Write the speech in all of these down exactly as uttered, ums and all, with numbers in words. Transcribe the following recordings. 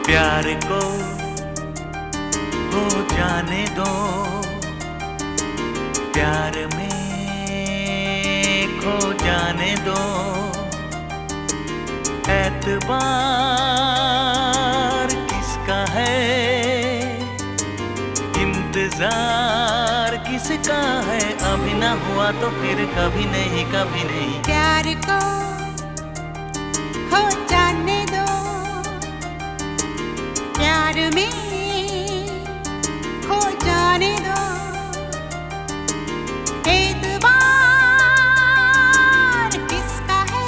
प्यार को हो जाने दो, प्यार में खो जाने दो। एतबार किसका है, इंतजार किसका है। अभी ना हुआ तो फिर कभी नहीं, कभी नहीं। प्यार को हो जाने दो, प्यार में हो जाने दो। एतबार किसका है,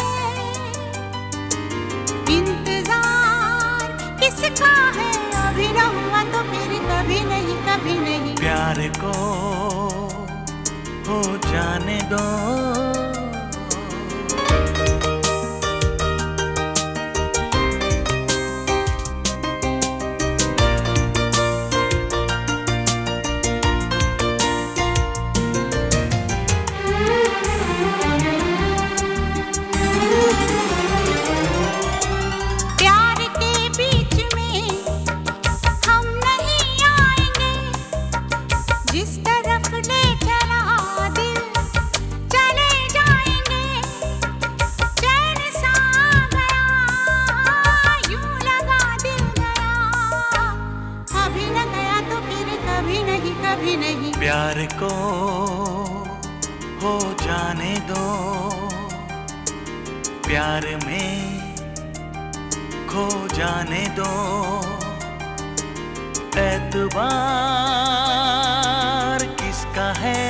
इंतजार किसका है। अभी ना हुआ तो फिर कभी नहीं, कभी नहीं। प्यार को हो जाने दो। जिस तरफ ले चला दिल चले जाएंगे। चैन सा गया यूं लगा दिल गया, अभी न गया तो फिर कभी नहीं, कभी नहीं। प्यार को हो जाने दो, प्यार में खो जाने दो। एतबार किसका है,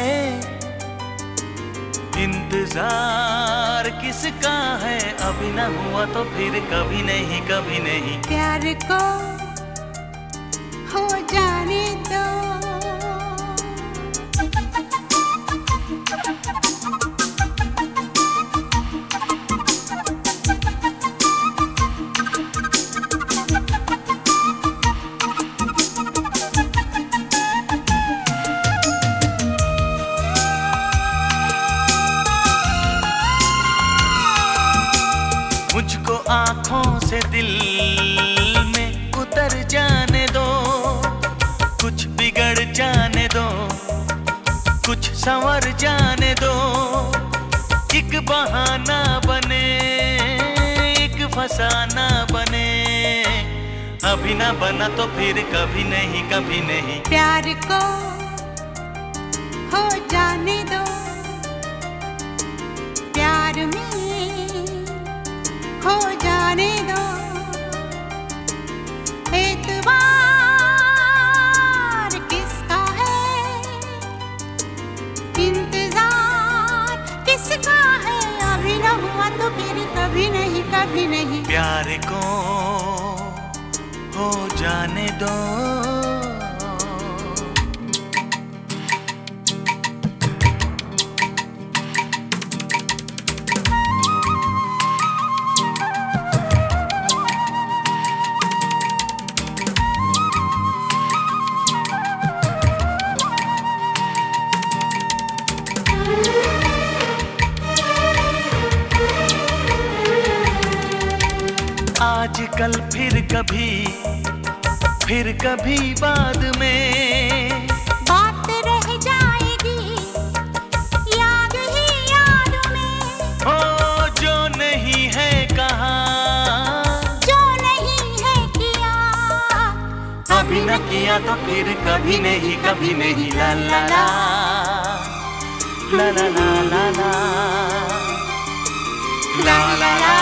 इंतजार किसका है। अभी ना हुआ तो फिर कभी नहीं, कभी नहीं। प्यार को हो जाने दो। मुझको आँखों से दिल में उतर जाने दो, कुछ बिगड़ जाने दो, कुछ संवर जाने दो। एक बहाना बने, एक फसाना बने। अभी ना बना तो फिर कभी नहीं, कभी नहीं। प्यार को हो जाने दो, प्यार में हो जाने दो। एतबार किसका है, इंतजार किसका है। अभी न हुआ तो फिर कभी नहीं, कभी नहीं। प्यार को हो जाने दो। आज कल फिर कभी, फिर कभी बाद में बात रह जाएगी याद ही याद में। हो जो नहीं है कहा, जो नहीं है किया, अभी न किया तो फिर कभी नहीं, कभी नहीं। ला ला ला ला ला ला ला ला ला ला ला।